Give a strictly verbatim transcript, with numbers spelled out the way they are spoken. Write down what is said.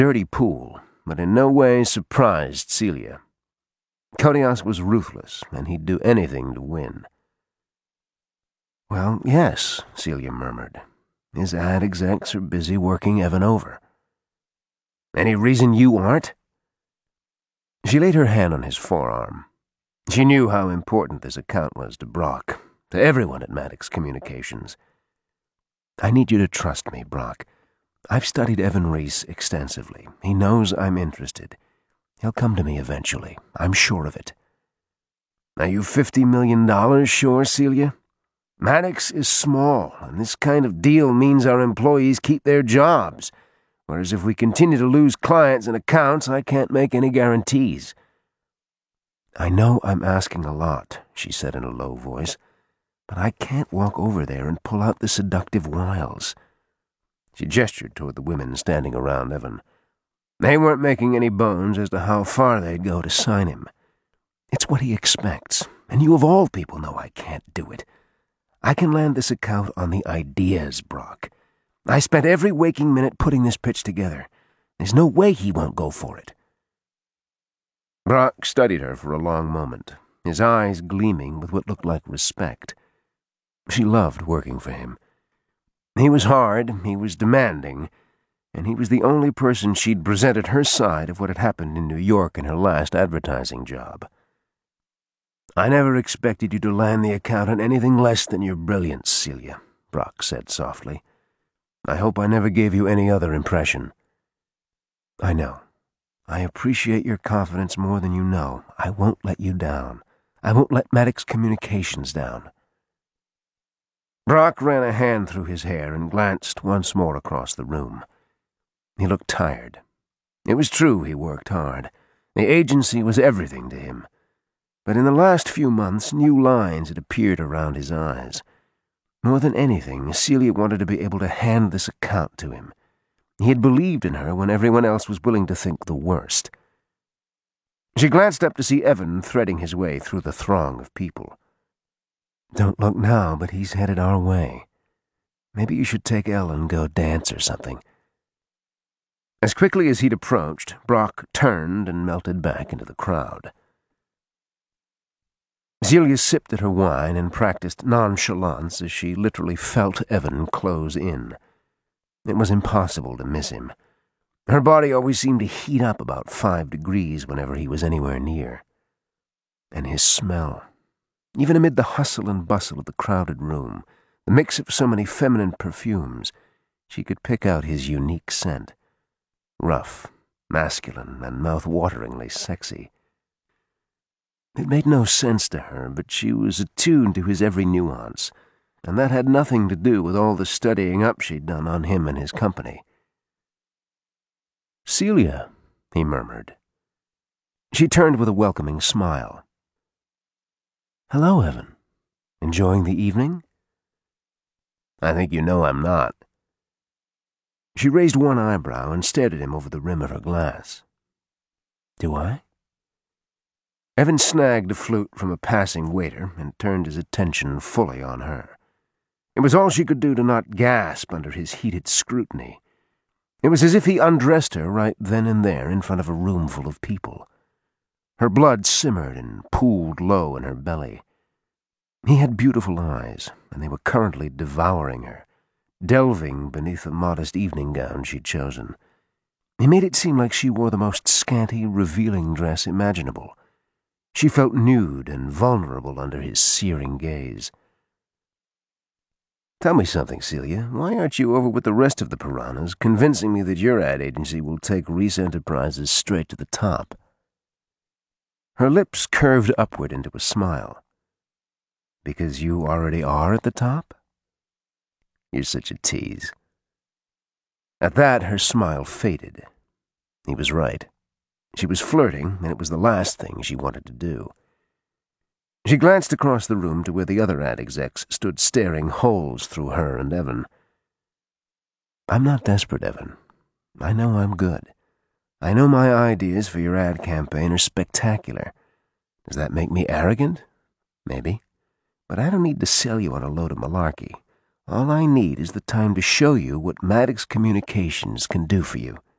dirty pool, but in no way surprised Celia. Kodiak was ruthless, and he'd do anything to win. "Well, yes," Celia murmured. "His ad execs are busy working Evan over." "Any reason you aren't?" She laid her hand on his forearm. She knew how important this account was to Brock, to everyone at Maddox Communications. "I need you to trust me, Brock. I've studied Evan Reese extensively. He knows I'm interested. He'll come to me eventually. I'm sure of it." "Are you fifty million dollars sure, Celia? Maddox is small, and this kind of deal means our employees keep their jobs, whereas if we continue to lose clients and accounts, I can't make any guarantees." "I know I'm asking a lot," she said in a low voice, "but I can't walk over there and pull out the seductive wiles." She gestured toward the women standing around Evan. They weren't making any bones as to how far they'd go to sign him. "It's what he expects, and you of all people know I can't do it. I can land this account on the ideas, Brock. I spent every waking minute putting this pitch together. There's no way he won't go for it." Brock studied her for a long moment, his eyes gleaming with what looked like respect. She loved working for him. He was hard, he was demanding, and he was the only person she'd presented her side of what had happened in New York in her last advertising job. "I never expected you to land the account on anything less than your brilliance, Celia," Brock said softly. "I hope I never gave you any other impression." "I know. I appreciate your confidence more than you know. I won't let you down. I won't let Maddox Communications down." Brock ran a hand through his hair and glanced once more across the room. He looked tired. It was true he worked hard. The agency was everything to him. But in the last few months, new lines had appeared around his eyes. More than anything, Celia wanted to be able to hand this account to him. He had believed in her when everyone else was willing to think the worst. She glanced up to see Evan threading his way through the throng of people. "Don't look now, but he's headed our way. Maybe you should take Elle and go dance or something." As quickly as he'd approached, Brock turned and melted back into the crowd. Celia sipped at her wine and practiced nonchalance as she literally felt Evan close in. It was impossible to miss him. Her body always seemed to heat up about five degrees whenever he was anywhere near. And his smell. Even amid the hustle and bustle of the crowded room, the mix of so many feminine perfumes, she could pick out his unique scent. Rough, masculine, and mouth-wateringly sexy. It made no sense to her, but she was attuned to his every nuance, and that had nothing to do with all the studying up she'd done on him and his company. "Celia," he murmured. She turned with a welcoming smile. "Hello, Evan. Enjoying the evening?" "I think you know I'm not." She raised one eyebrow and stared at him over the rim of her glass. "Do I?" Evan snagged a flute from a passing waiter and turned his attention fully on her. It was all she could do to not gasp under his heated scrutiny. It was as if he undressed her right then and there in front of a room full of people. Her blood simmered and pooled low in her belly. He had beautiful eyes, and they were currently devouring her, delving beneath the modest evening gown she'd chosen. He made it seem like she wore the most scanty, revealing dress imaginable. She felt nude and vulnerable under his searing gaze. "Tell me something, Celia. Why aren't you over with the rest of the piranhas, convincing me that your ad agency will take Reese Enterprises straight to the top?" Her lips curved upward into a smile. "Because you already are at the top?" "You're such a tease." At that, her smile faded. He was right. She was flirting, and it was the last thing she wanted to do. She glanced across the room to where the other ad execs stood staring holes through her and Evan. "I'm not desperate, Evan. I know I'm good. I know my ideas for your ad campaign are spectacular. Does that make me arrogant? Maybe. But I don't need to sell you on a load of malarkey. All I need is the time to show you what Maddox Communications can do for you."